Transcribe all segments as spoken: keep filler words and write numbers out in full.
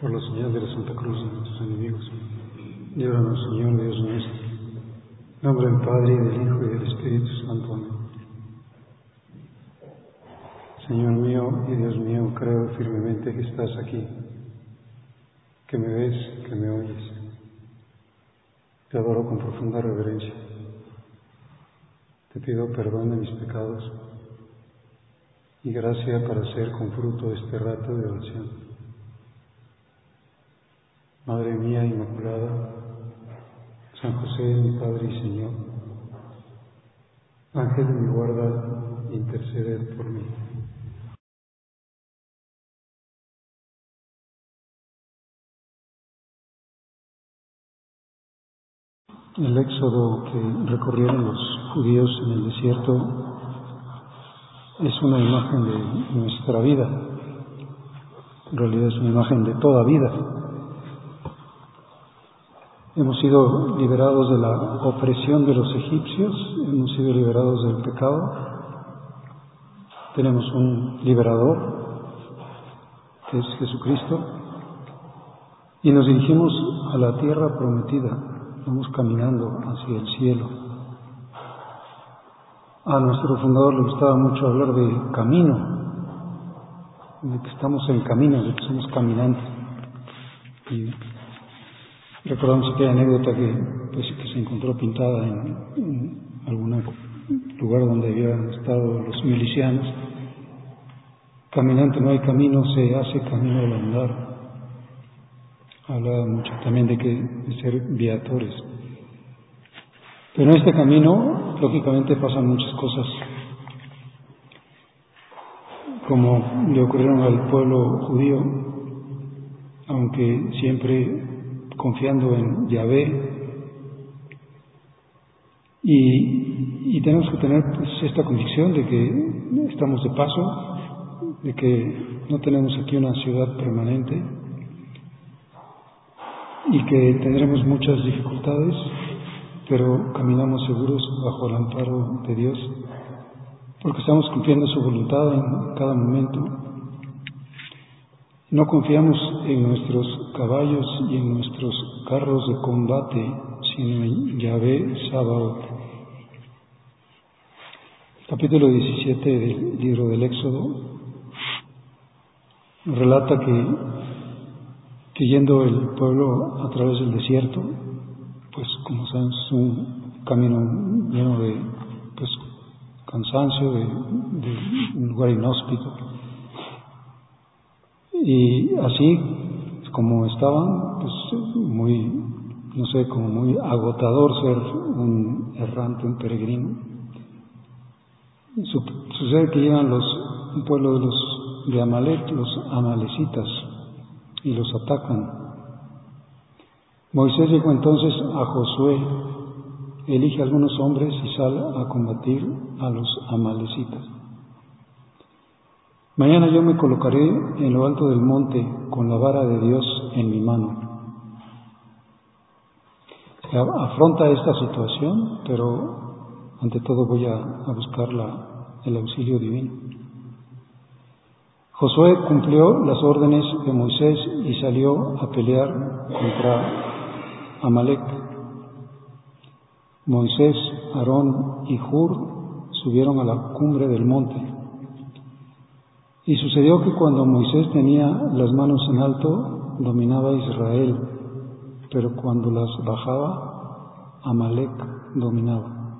Por la señal de la Santa Cruz de nuestros enemigos, líbranos, Señor Dios nuestro. En nombre del Padre, y del Hijo, y del Espíritu Santo. Amén. Señor mío y Dios mío, creo firmemente que estás aquí, que me ves, que me oyes. Te adoro con profunda reverencia. Te pido perdón de mis pecados y gracia para hacer con fruto este rato de oración. Madre mía Inmaculada, San José, mi Padre y Señor, Ángel de mi guarda, interceded por mí. El éxodo que recorrieron los judíos en el desierto es una imagen de nuestra vida. En realidad es una imagen de toda vida. Hemos sido liberados de la opresión de los egipcios, hemos sido liberados del pecado. Tenemos un liberador, que es Jesucristo, y nos dirigimos a la tierra prometida. Vamos caminando hacia el cielo. A nuestro fundador le gustaba mucho hablar de camino, de que estamos en camino, de que somos caminantes. Y recordamos aquella anécdota que, pues, que se encontró pintada en, en algún lugar donde habían estado los milicianos. Caminante no hay camino, se hace camino al andar. Hablaba mucho también de que de ser viatores. Pero en este camino, lógicamente, pasan muchas cosas, como le ocurrieron al pueblo judío, aunque siempre confiando en Yahvé. Y, y tenemos que tener, pues, esta convicción de que estamos de paso, de que no tenemos aquí una ciudad permanente, y que tendremos muchas dificultades, pero caminamos seguros bajo el amparo de Dios, porque estamos cumpliendo su voluntad en cada momento. No confiamos en nuestros caballos y en nuestros carros de combate, sino en Yahvé Sabaoth. Capítulo diecisiete del libro del Éxodo relata que que yendo el pueblo a través del desierto, pues como saben, es un camino lleno de, pues, cansancio, de, de un lugar inhóspito. Y así como estaban, pues muy, no sé, como muy agotador ser un errante, un peregrino. Sucede que llegan los, un pueblo de los de Amalek, los amalecitas, y los atacan. Moisés llegó entonces a Josué, elige a algunos hombres y sale a combatir a los amalecitas. Mañana yo me colocaré en lo alto del monte con la vara de Dios en mi mano. Afronta esta situación, pero ante todo voy a, a buscar la, el auxilio divino. Josué cumplió las órdenes de Moisés y salió a pelear contra Amalek. Moisés, Aarón y Hur subieron a la cumbre del monte. Y sucedió que cuando Moisés tenía las manos en alto, dominaba a Israel, pero cuando las bajaba, Amalek dominaba.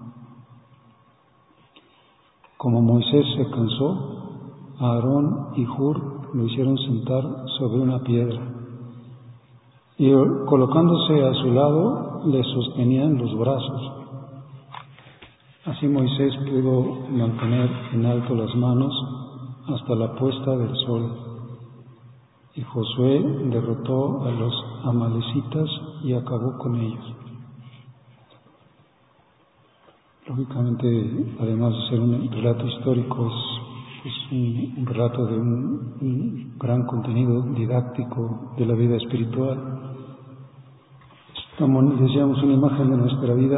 Como Moisés se cansó, Aarón y Hur lo hicieron sentar sobre una piedra y, colocándose a su lado, le sostenían los brazos. Así Moisés pudo mantener en alto las manos hasta la puesta del sol, y Josué derrotó a los amalecitas y acabó con ellos. Lógicamente, además de ser un relato histórico, es Es un, un relato de un, un gran contenido didáctico de la vida espiritual. Como decíamos, una imagen de nuestra vida.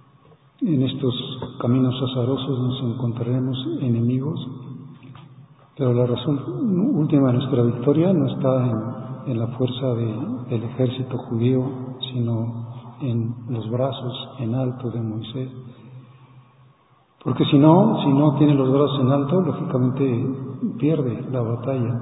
En estos caminos azarosos nos encontraremos enemigos, Pero la razón última de nuestra victoria no está en, en la fuerza de, del ejército judío, sino en los brazos en alto de Moisés. Porque si no, si no tiene los brazos en alto, lógicamente pierde la batalla.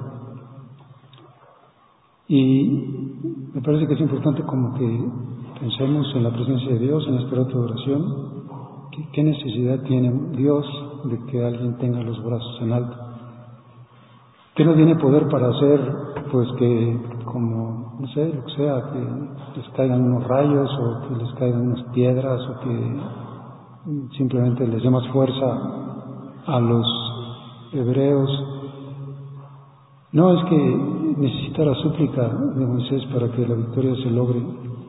Y me parece que es importante como que pensemos en la presencia de Dios en este rato de oración. ¿Qué, qué necesidad tiene Dios de que alguien tenga los brazos en alto? ¿Qué no tiene poder para hacer, pues que, como, no sé, lo que sea, que les caigan unos rayos o que les caigan unas piedras o que simplemente les dé más fuerza a los hebreos? No, es que necesita la súplica de Moisés para que la victoria se logre.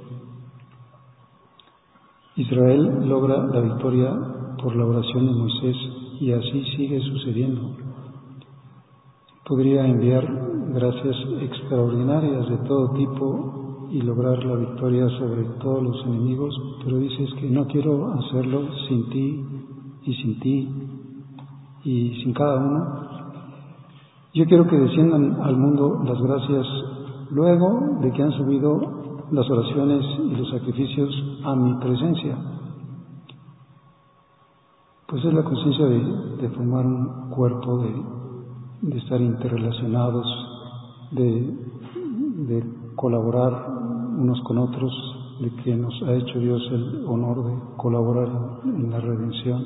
Israel logra la victoria por la oración de Moisés y así sigue sucediendo. Podría enviar gracias extraordinarias de todo tipo y lograr la victoria sobre todos los enemigos, pero dices que no quiero hacerlo sin ti y sin ti y sin cada uno. Yo quiero que desciendan al mundo las gracias luego de que han subido las oraciones y los sacrificios a mi presencia. Pues es la conciencia de, de formar un cuerpo, de, de estar interrelacionados, de, de colaborar unos con otros, de que nos ha hecho Dios el honor de colaborar en, en la redención.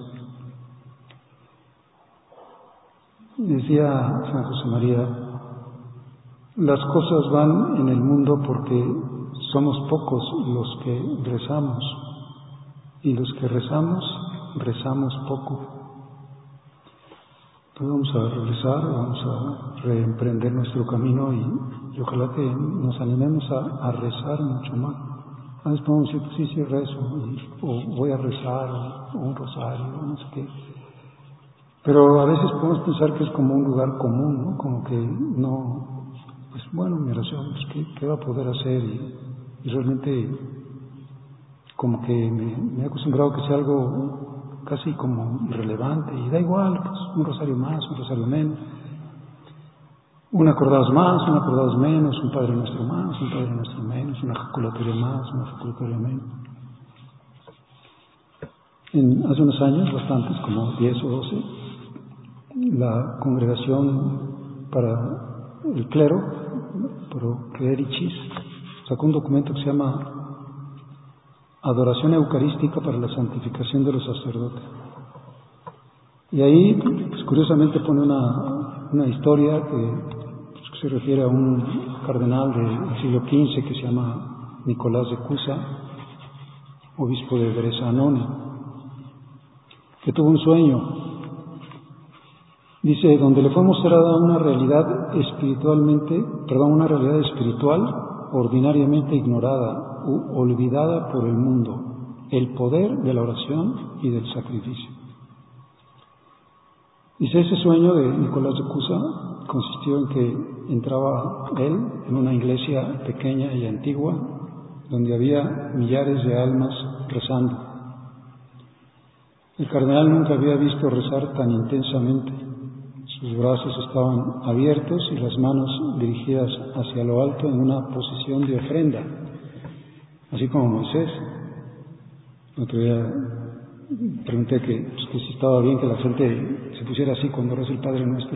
Decía San José María, las cosas van en el mundo porque somos pocos los que rezamos, y los que rezamos, rezamos poco. Pues vamos a regresar, vamos a reemprender nuestro camino y, y ojalá que nos animemos a, a rezar mucho más. A veces podemos decir, pues sí, sí rezo, y, o voy a rezar, o, o un rosario, o no sé qué. Pero a veces podemos pensar que es como un lugar común, ¿no? Como que no, pues bueno, mi oración, pues ¿qué, qué va a poder hacer? Y, y realmente como que me, me he acostumbrado a que sea algo casi como irrelevante, y da igual, pues un rosario más, un rosario menos, un acordados más, un acordados menos, un Padre Nuestro más, un Padre Nuestro menos, una jaculatoria más, una jaculatoria menos. En, hace unos años, bastantes, como diez o doce, la Congregación para el Clero, Pro Clericis, sacó un documento que se llama Adoración Eucarística para la Santificación de los Sacerdotes. Y ahí, pues, curiosamente pone una, una historia que, pues, que se refiere a un cardenal del siglo quince que se llama Nicolás de Cusa, obispo de Bressanone, que tuvo un sueño. Dice, donde le fue mostrada una realidad espiritualmente, perdón, una realidad espiritual ordinariamente ignorada u olvidada por el mundo, el poder de la oración y del sacrificio. Dice, ese sueño de Nicolás de Cusa consistió en que entraba él en una iglesia pequeña y antigua, donde había millares de almas rezando. El cardenal nunca había visto rezar tan intensamente. Sus brazos estaban abiertos y las manos dirigidas hacia lo alto en una posición de ofrenda, así como Moisés. Otro día pregunté que, pues, que si estaba bien que la gente se pusiera así cuando reza el Padre Nuestro,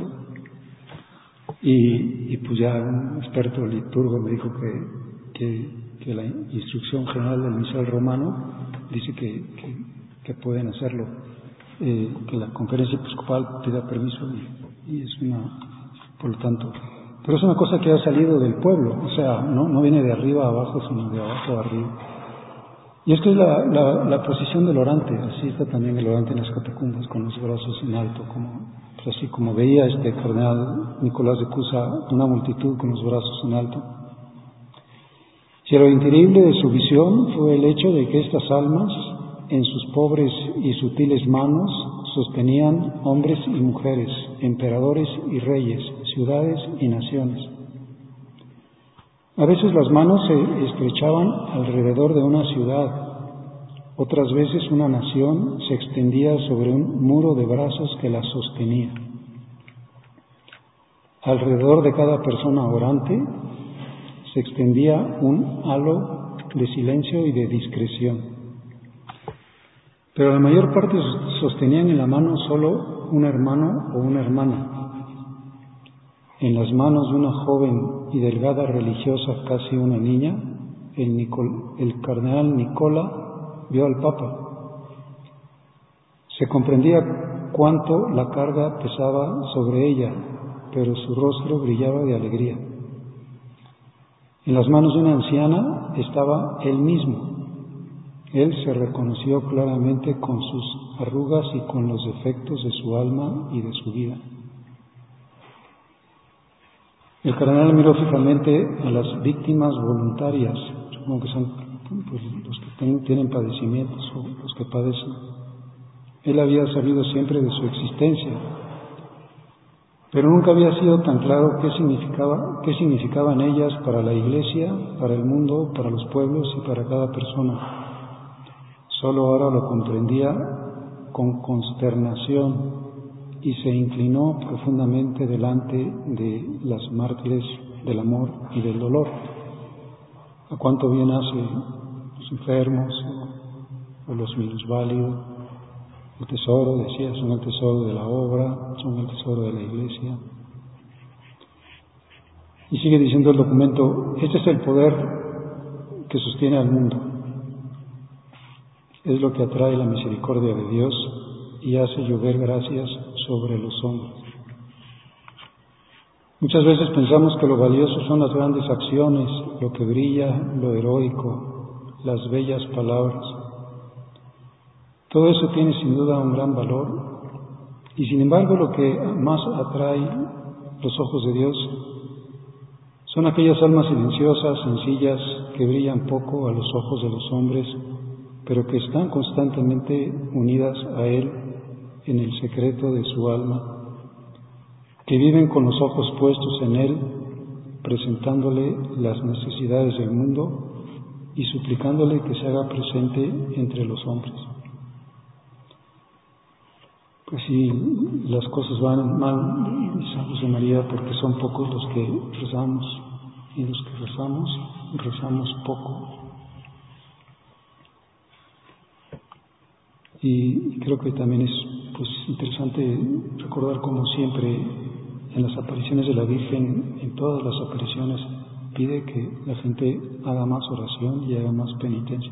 y, y pues ya un experto liturgo me dijo que, que, que la instrucción general del misal romano dice que, que, que pueden hacerlo, eh, que la conferencia episcopal pida permiso y, y es una, por lo tanto, pero es una cosa que ha salido del pueblo, o sea, no, no viene de arriba a abajo, sino de abajo a arriba. Y es que es la, la, la posición del orante, así está también el orante en las catacumbas, con los brazos en alto, como, pues así como veía este cardenal Nicolás de Cusa, una multitud con los brazos en alto. Si lo increíble de su visión fue el hecho de que estas almas, en sus pobres y sutiles manos, sostenían hombres y mujeres, emperadores y reyes, ciudades y naciones. A veces las manos se estrechaban alrededor de una ciudad, otras veces una nación se extendía sobre un muro de brazos que la sostenía. Alrededor de cada persona orante se extendía un halo de silencio y de discreción. Pero la mayor parte sostenían en la mano solo un hermano o una hermana. En las manos de una joven y delgada religiosa, casi una niña, el, Nicol, el cardenal Nicola vio al Papa. Se comprendía cuánto la carga pesaba sobre ella, pero su rostro brillaba de alegría. En las manos de una anciana estaba él mismo. Él se reconoció claramente con sus arrugas y con los defectos de su alma y de su vida. El cardenal miró fijamente a las víctimas voluntarias, supongo que son pues, los que ten, tienen padecimientos o los que padecen. Él había sabido siempre de su existencia, pero nunca había sido tan claro qué significaba, qué significaban ellas para la Iglesia, para el mundo, para los pueblos y para cada persona. Solo ahora lo comprendía con consternación y se inclinó profundamente delante de las mártires del amor y del dolor. ¿A cuánto bien hace los enfermos o, o los minusválidos? El tesoro, decía, son el tesoro de la obra, son el tesoro de la Iglesia. Y sigue diciendo el documento, este es el poder que sostiene al mundo. Es lo que atrae la misericordia de Dios y hace llover gracias sobre los hombres. Muchas veces pensamos que lo valioso son las grandes acciones, lo que brilla, lo heroico, las bellas palabras. Todo eso tiene sin duda un gran valor y sin embargo lo que más atrae los ojos de Dios son aquellas almas silenciosas, sencillas, que brillan poco a los ojos de los hombres, pero que están constantemente unidas a Él en el secreto de su alma, que viven con los ojos puestos en Él, presentándole las necesidades del mundo y suplicándole que se haga presente entre los hombres. Pues si las cosas van mal, San José María, porque son pocos los que rezamos, y los que rezamos, rezamos poco. Y creo que también es pues interesante recordar cómo siempre en las apariciones de la Virgen, en todas las apariciones, pide que la gente haga más oración y haga más penitencia.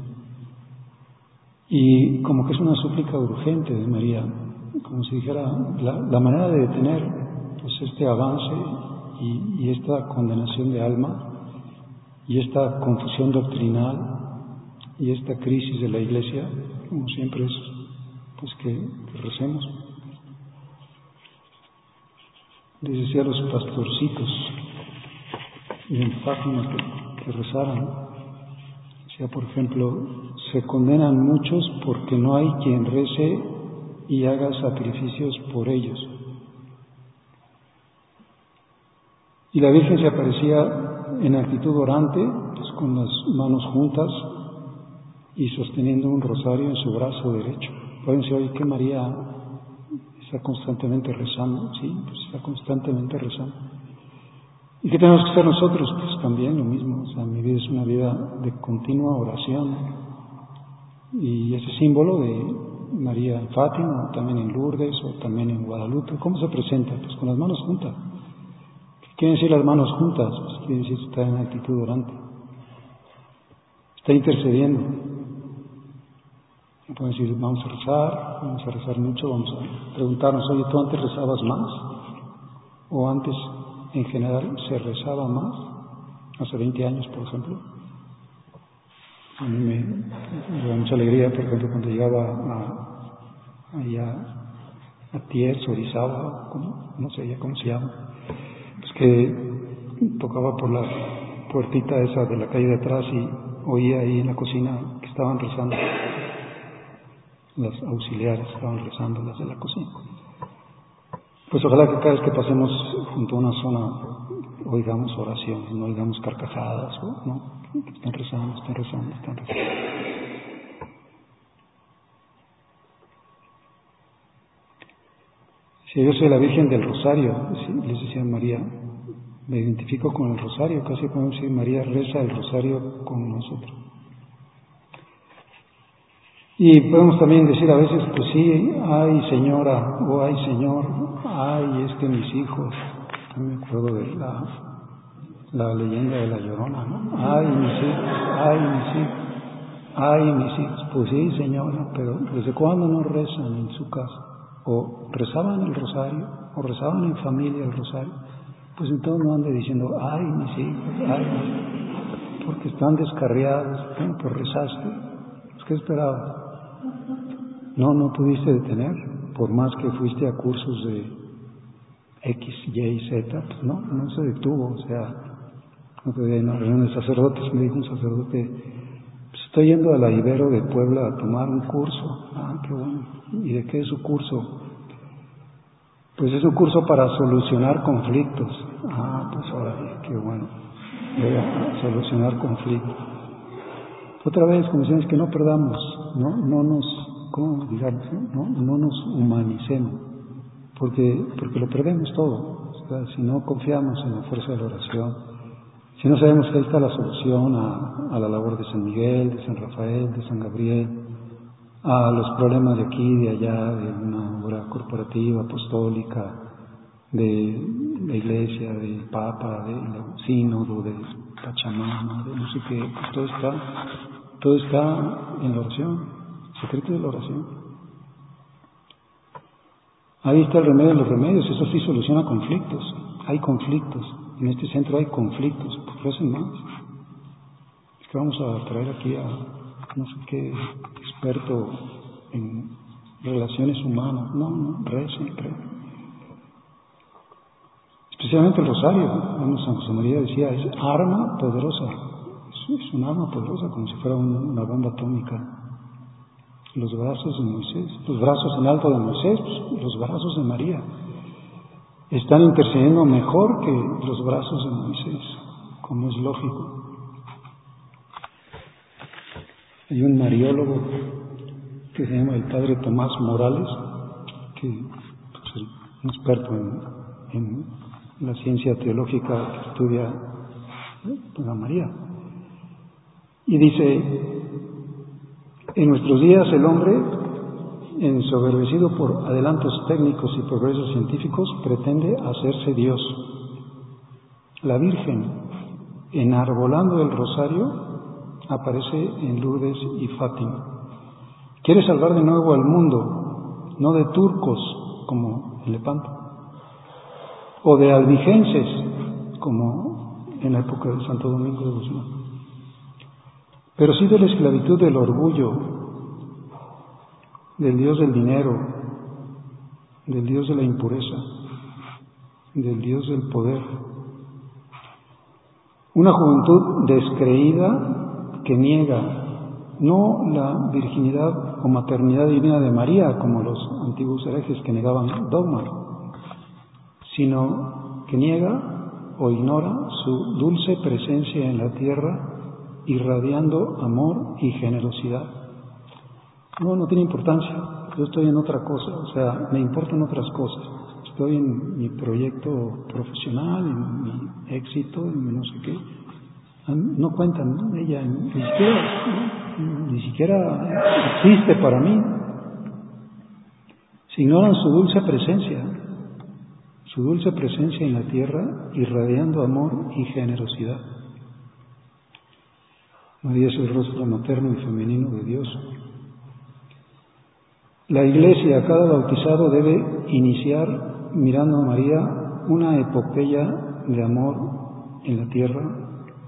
Y como que es una súplica urgente de María, como si dijera, la, la manera de detener pues, este avance y, y esta condenación de alma y esta confusión doctrinal y esta crisis de la Iglesia, como siempre es pues que, que recemos. Les decía a los pastorcitos en Fátima que, que rezaran, decía por ejemplo, se condenan muchos porque no hay quien rece y haga sacrificios por ellos. Y la Virgen se aparecía en actitud orante, pues con las manos juntas y sosteniendo un rosario en su brazo derecho. Pueden decir, oye, que María está constantemente rezando, sí, pues está constantemente rezando. ¿Y qué tenemos que hacer nosotros? Pues también lo mismo, o sea, mi vida es una vida de continua oración y ese símbolo de María en Fátima, o también en Lourdes, o también en Guadalupe, ¿cómo se presenta? Pues con las manos juntas. ¿Qué quieren decir las manos juntas? Pues quiere decir que está en actitud orante, está intercediendo. Pueden decir, vamos a rezar, vamos a rezar mucho, vamos a preguntarnos, oye, ¿tú antes rezabas más? ¿O antes, en general, se rezaba más? Hace veinte años, por ejemplo. A mí me, me da mucha alegría, por ejemplo, cuando llegaba a, allá a Tiers, Orizaba, ¿cómo? No sé ya cómo se llama, pues que tocaba por la puertita esa de la calle de atrás y oía ahí en la cocina que estaban rezando. Las auxiliares estaban rezando, las de la cocina. Pues ojalá que cada vez que pasemos junto a una zona oigamos oraciones, no oigamos carcajadas, ¿no? Están rezando, están rezando, están rezando. Si yo soy la Virgen del Rosario, les decía María, me identifico con el Rosario, casi podemos decir María reza el Rosario con nosotros. Y podemos también decir a veces, pues sí, ay señora, o ay señor, ay es que mis hijos, no me acuerdo de la, la leyenda de la Llorona, ¿no? Ay mis hijos, ay mis hijos, ay mis hijos, pues sí señora, pero ¿desde cuándo no rezan en su casa? O rezaban el rosario, o rezaban en familia el rosario, pues entonces no ande diciendo, ay mis hijos, ay mis hijos, porque están descarriados, bueno, pues rezaste, pues ¿qué esperabas? No, no pudiste detener, por más que fuiste a cursos de X, Y, Z, pues no, no se detuvo, o sea, no podía ir a una reunión de sacerdotes, me dijo un sacerdote, pues estoy yendo a la Ibero de Puebla a tomar un curso. Ah, qué bueno. ¿Y de qué es su curso? Pues es un curso para solucionar conflictos. Ah, pues ahora, qué bueno, voy a solucionar conflictos. Otra vez, como decíamos, que no perdamos, no, no nos, ¿cómo digamos? No, no nos humanicemos, porque, porque lo perdemos todo. O sea, si no confiamos en la fuerza de la oración, si no sabemos que ahí está la solución a, a la labor de San Miguel, de San Rafael, de San Gabriel, a los problemas de aquí y de allá, de una obra corporativa, apostólica, de la Iglesia, del Papa, del Sínodo, de Pachamama, de no sé qué, pues todo está, todo está en la oración, el secreto de la oración. Ahí está el remedio de los remedios, eso sí soluciona conflictos, hay conflictos, en este centro hay conflictos, pues recen más. Es que vamos a traer aquí a no sé qué experto en relaciones humanas, no, no, recen, recen. Especialmente el rosario, ¿no? San José María decía, es arma poderosa, es, es un arma poderosa, como si fuera un, una bomba atómica. Los brazos de Moisés, los brazos en alto de Moisés, pues, los brazos de María, están intercediendo mejor que los brazos de Moisés, como es lógico. Hay un mariólogo que se llama el padre Tomás Morales, que pues, es un experto en, en la ciencia teológica que estudia a María. Y dice, en nuestros días el hombre, ensoberbecido por adelantos técnicos y progresos científicos, pretende hacerse Dios. La Virgen, enarbolando el rosario, aparece en Lourdes y Fátima. Quiere salvar de nuevo al mundo, no de turcos como en Lepanto, o de albigenses como en la época de Santo Domingo de Guzmán, pero sí de la esclavitud del orgullo, del Dios del dinero, del Dios de la impureza, del Dios del poder. Una juventud descreída que niega no la virginidad o maternidad divina de María, como los antiguos herejes que negaban dogma, sino que niega o ignora su dulce presencia en la tierra, irradiando amor y generosidad. No, no tiene importancia, yo estoy en otra cosa, o sea, me importan otras cosas. Estoy en mi proyecto profesional, en mi éxito, en no sé qué. No cuentan, ella ni siquiera, ¿no? ni siquiera existe para mí. Se ignoran su dulce presencia, su dulce presencia en la tierra, irradiando amor y generosidad. María es el rostro materno y femenino de Dios. La Iglesia, cada bautizado debe iniciar mirando a María una epopeya de amor en la tierra.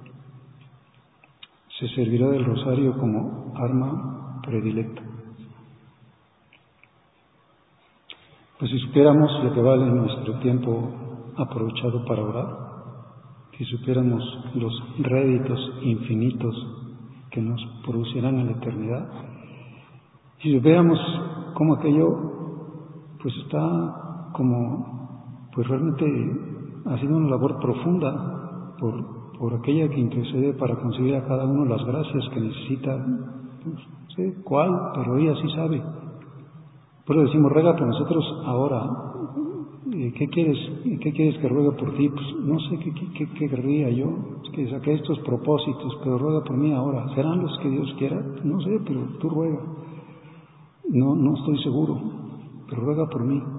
Se servirá del rosario como arma predilecta. Pues si supiéramos lo que vale nuestro tiempo aprovechado para orar, si supiéramos los réditos infinitos que nos producirán en la eternidad, si supiéramos cómo aquello pues está como pues realmente haciendo una labor profunda por por aquella que intercede para conseguir a cada uno las gracias que necesita, no sé cuál, pero ella sí sabe. Por eso decimos, ruega por nosotros ahora, ¿qué quieres, qué quieres que ruegue por ti? Pues no sé qué, qué, qué, qué querría yo, es que saqué estos propósitos, pero ruega por mí ahora. ¿Serán los que Dios quiera? No sé, pero tú ruega. No, no estoy seguro, pero ruega por mí.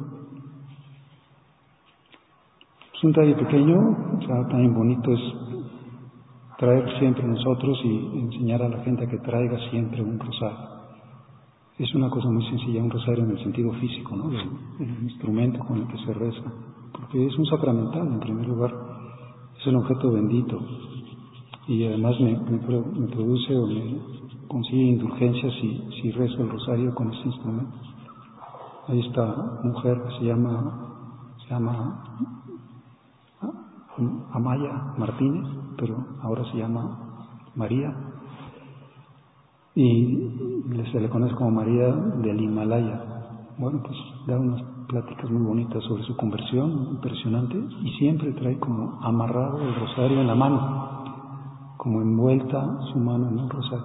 Es un detalle pequeño, o sea, también bonito es traer siempre nosotros y enseñar a la gente a que traiga siempre un rosario. Es una cosa muy sencilla, un rosario en el sentido físico, ¿no? Del, del instrumento con el que se reza, porque es un sacramental en primer lugar, es un objeto bendito y además me, me, me produce o me consigue indulgencia si, si rezo el rosario con este instrumento. Hay esta mujer que se llama, se llama Amaya Martínez, pero ahora se llama María, y se le conoce como María del Himalaya. Bueno, pues da unas pláticas muy bonitas sobre su conversión, impresionante, y siempre trae como amarrado el rosario en la mano, como envuelta su mano en un rosario.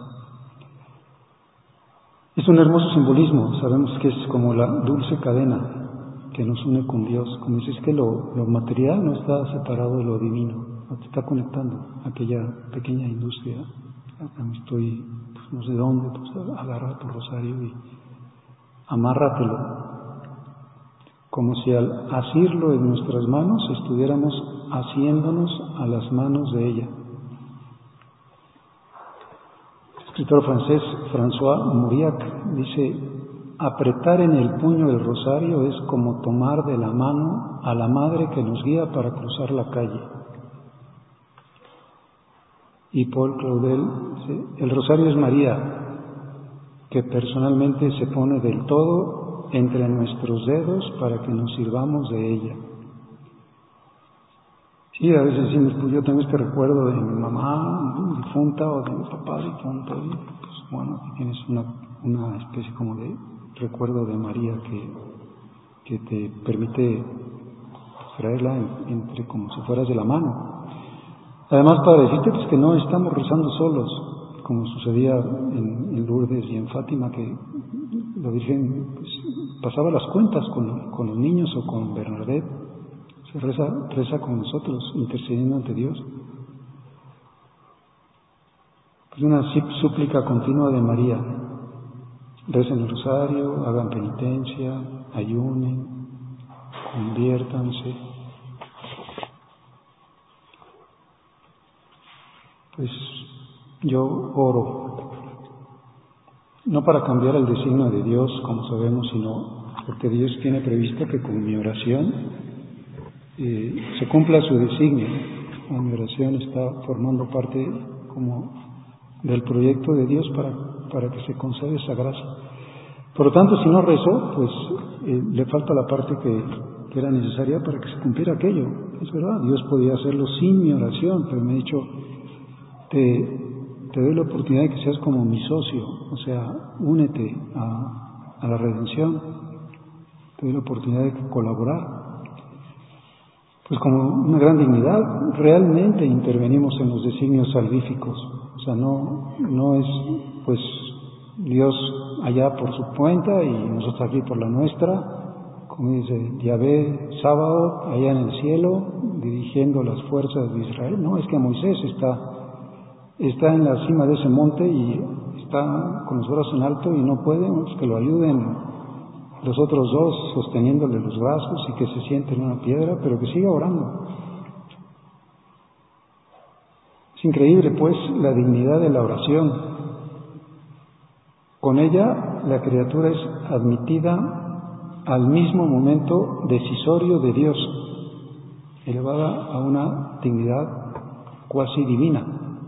Es un hermoso simbolismo, sabemos que es como la dulce cadena que nos une con Dios. Como dices, que lo, lo material no está separado de lo divino, no te está conectando a aquella pequeña industria. Estoy, pues, no sé dónde, pues agarra tu rosario y amárratelo, como si al asirlo en nuestras manos estuviéramos asiéndonos a las manos de ella. El escritor francés François Mauriac dice: apretar en el puño el rosario es como tomar de la mano a la madre que nos guía para cruzar la calle. Y Paul Claudel dice: el rosario es María, que personalmente se pone del todo entre nuestros dedos para que nos sirvamos de ella. Sí, a veces decimos, pues yo tengo este recuerdo de mi mamá difunta o de mi papá difunto, y pues bueno, aquí tienes una, una especie como de recuerdo de María que, que te permite traerla en, entre como si fueras de la mano. Además, para decirte pues, que no estamos rezando solos, como sucedía en, en Lourdes y en Fátima, que la Virgen pues, pasaba las cuentas con, con los niños o con Bernadette. Se reza, reza con nosotros, intercediendo ante Dios. Es una súplica continua de María. Recen el rosario, hagan penitencia, ayunen, conviértanse. Pues yo oro, no para cambiar el designio de Dios, como sabemos, sino porque Dios tiene previsto que con mi oración Eh, se cumpla su designio. La mi oración está formando parte como del proyecto de Dios para, para que se conceda esa gracia. Por lo tanto, si no rezo, pues eh, le falta la parte que, que era necesaria para que se cumpliera aquello. Es verdad, Dios podía hacerlo sin mi oración, pero me ha dicho, te, te doy la oportunidad de que seas como mi socio, o sea, únete a, a la redención, te doy la oportunidad de colaborar. Pues como una gran dignidad, realmente intervenimos en los designios salvíficos. O sea, no, no es pues Dios allá por su cuenta y nosotros aquí por la nuestra, como dice Yahvé, sábado, allá en el cielo, dirigiendo las fuerzas de Israel. No, es que Moisés está, está en la cima de ese monte y está con los brazos en alto y no puede, pues que lo ayuden los otros dos sosteniéndole los brazos y que se siente en una piedra, pero que siga orando. Es increíble, pues, la dignidad de la oración. Con ella, la criatura es admitida al mismo momento decisorio de Dios, elevada a una dignidad cuasi divina.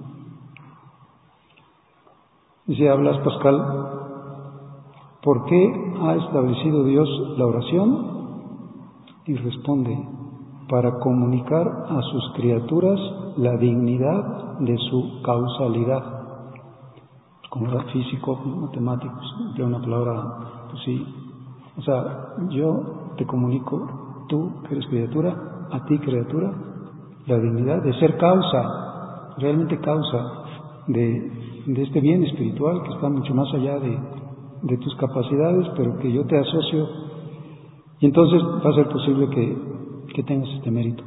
Dice Blas Pascal: ¿por qué ha establecido Dios la oración? Y responde: para comunicar a sus criaturas la dignidad de su causalidad. Como era físico, matemáticos, de una palabra, pues sí. O sea, yo te comunico, tú que eres criatura, a ti criatura, la dignidad de ser causa, realmente causa de, de este bien espiritual que está mucho más allá de de tus capacidades, pero que yo te asocio, y entonces va a ser posible que que tengas este mérito.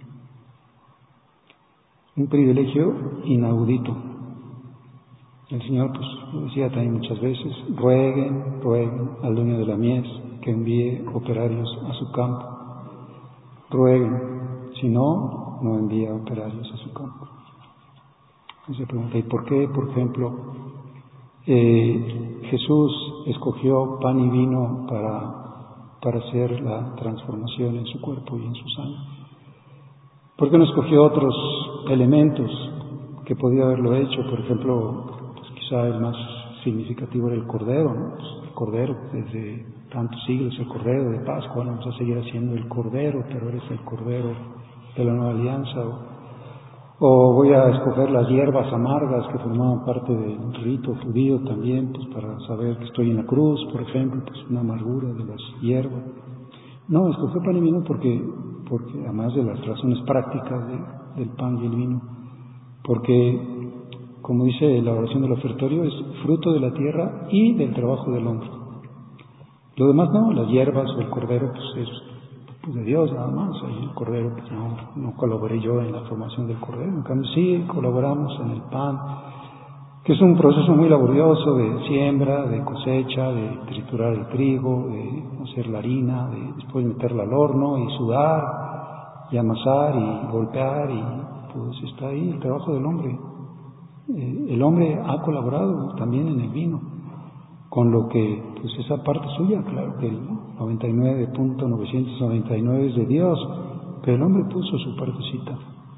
Un privilegio inaudito. El Señor, pues, lo decía también muchas veces, rueguen, rueguen al dueño de la mies que envíe operarios a su campo. Rueguen, si no, no envía operarios a su campo. Y se pregunta, ¿y por qué, por ejemplo, eh, Jesús escogió pan y vino para, para hacer la transformación en su cuerpo y en su sangre? ¿Por qué no escogió otros elementos que podía haberlo hecho? Por ejemplo, pues quizá el más significativo era el cordero, ¿no? Pues el cordero, desde tantos siglos, el cordero de Pascua, vamos a seguir haciendo el cordero, pero eres el cordero de la nueva alianza. O, o voy a escoger las hierbas amargas que formaban parte del rito judío también, pues para saber que estoy en la cruz, por ejemplo, pues una amargura de las hierbas. No, escogí pan y vino porque, porque además de las razones prácticas de, del pan y el vino, porque, como dice la oración del ofertorio, es fruto de la tierra y del trabajo del hombre. Lo demás no, las hierbas o el cordero, pues es pues, de Dios nada más. Y el cordero, pues no, no colaboré yo en la formación del cordero. En cambio, sí colaboramos en el pan, que es un proceso muy laborioso de siembra, de cosecha, de triturar el trigo, de hacer la harina, de después meterla al horno y sudar y amasar y golpear, y pues está ahí el trabajo del hombre. Eh, el hombre ha colaborado también en el vino, con lo que, pues esa parte suya, claro que el noventa y nueve punto novecientos noventa y nueve es de Dios, pero el hombre puso su partecita.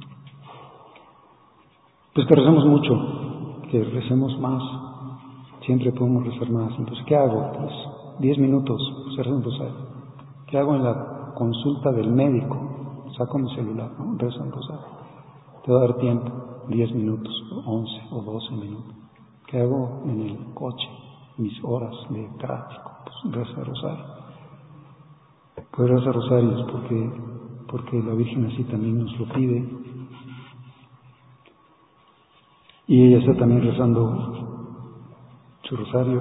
Pues que recemos mucho, que recemos más, siempre podemos rezar más. Entonces, ¿qué hago? Pues diez minutos, pues rezo un rosario. ¿Qué hago en la consulta del médico? Saco mi celular, ¿no? Rezo un rosario. Te va a dar tiempo, diez minutos, once o doce minutos. ¿Qué hago en el coche? Mis horas de tráfico, pues reza rosario. Pues reza rosarios porque, porque la Virgen así también nos lo pide. Y ella está también rezando su rosario.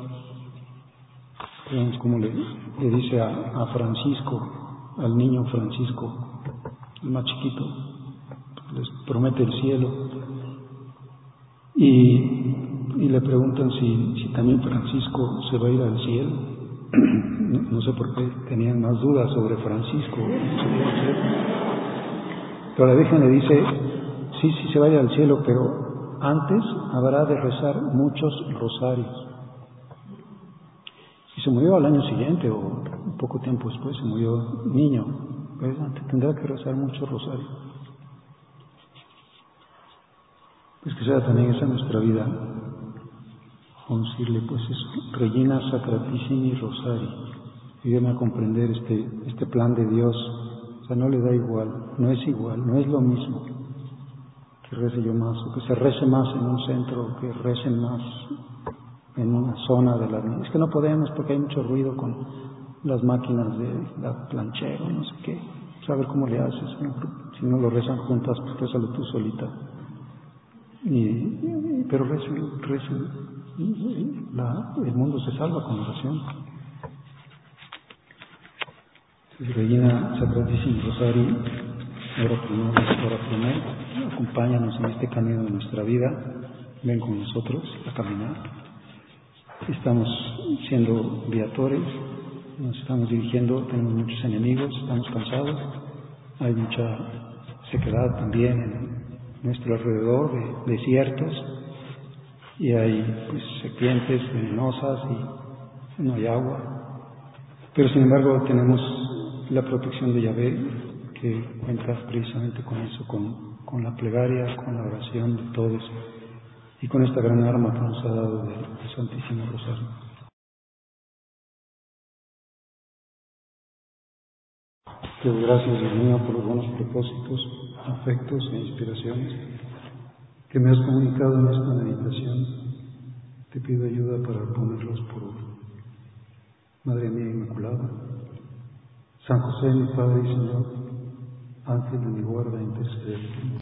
Veamos cómo le, le dice a, a Francisco, al niño Francisco, el más chiquito, les promete el cielo. Y, y le preguntan si, si también Francisco se va a ir al cielo. No, no sé por qué tenían más dudas sobre Francisco. Pero la Virgen le dice, sí, sí se va a ir al cielo, pero antes habrá de rezar muchos rosarios. Y se murió al año siguiente o un poco tiempo después, se murió niño. Pues antes tendrá que rezar muchos rosarios. Pues que sea también esa nuestra vida. Vamos a decirle, pues eso, Regina Sacratissimi Rosari. Ayúdame a comprender este, este plan de Dios. O sea, no le da igual, no es igual, no es lo mismo que rece yo más, o que se rece más en un centro, o que recen más en una zona de la... Es que no podemos porque hay mucho ruido con las máquinas de la planchera, no sé qué. Pues a ver cómo le haces, ¿no? Si no lo rezan juntas, pues rézalo tú solita. Y, y, pero recen, recen. La, el mundo se salva con oración. Regina Sacratissimi Rosari, ora por nosotros, ora por mí, acompáñanos en este camino de nuestra vida, ven con nosotros a caminar. Estamos siendo viatores, nos estamos dirigiendo, tenemos muchos enemigos, estamos cansados, hay mucha sequedad también en nuestro alrededor, de desiertos, y hay pues serpientes venenosas y no hay agua, pero sin embargo tenemos la protección de Yahvé, que cuenta precisamente con eso, con, con la plegaria, con la oración de todos y con esta gran arma que nos ha dado del Santísimo Rosario. Te doy gracias, Dios mío, por los buenos propósitos, afectos e inspiraciones que me has comunicado en esta meditación. Te pido ayuda para ponerlos por obra. Madre mía Inmaculada, San José, mi Padre y Señor, ángel de mi guarda, intercede por mí.